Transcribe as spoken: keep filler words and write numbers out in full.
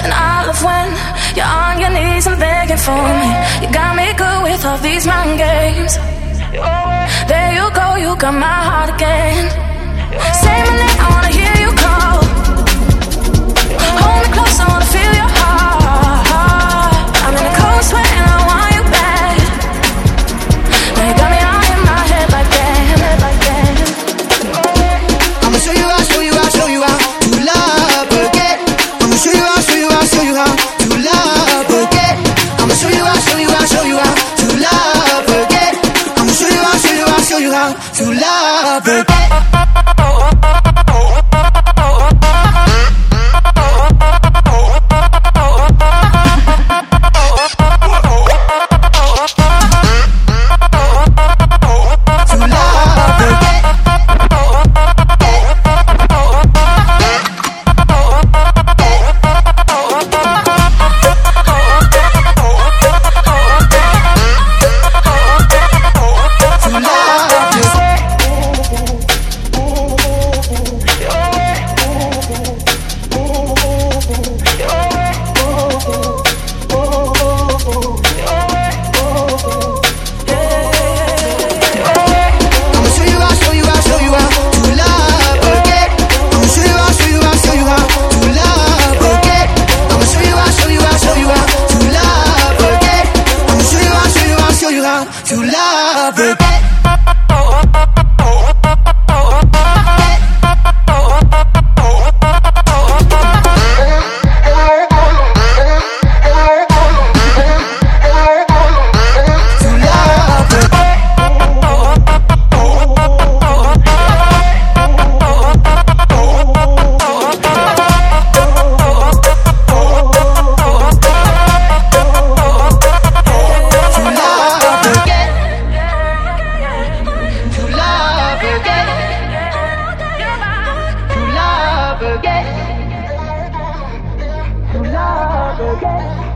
And I love when you're on your knees and begging for me. You got me good with all these mind games. There you go, you got my heart again. Say my name, I wanna hear you call. Hold me close, I wanna feel your heart. I'm in a cold sweat and I want you back. Now you got me all in my head like that, like that. I'ma show you how, show you how, show you how to love again. I'ma show you how, show you how, show you how to love again. I'ma show you how, show you how, show you how to love again. I'ma show you how, show you how, show you how to love again. To love again. Again. To love again.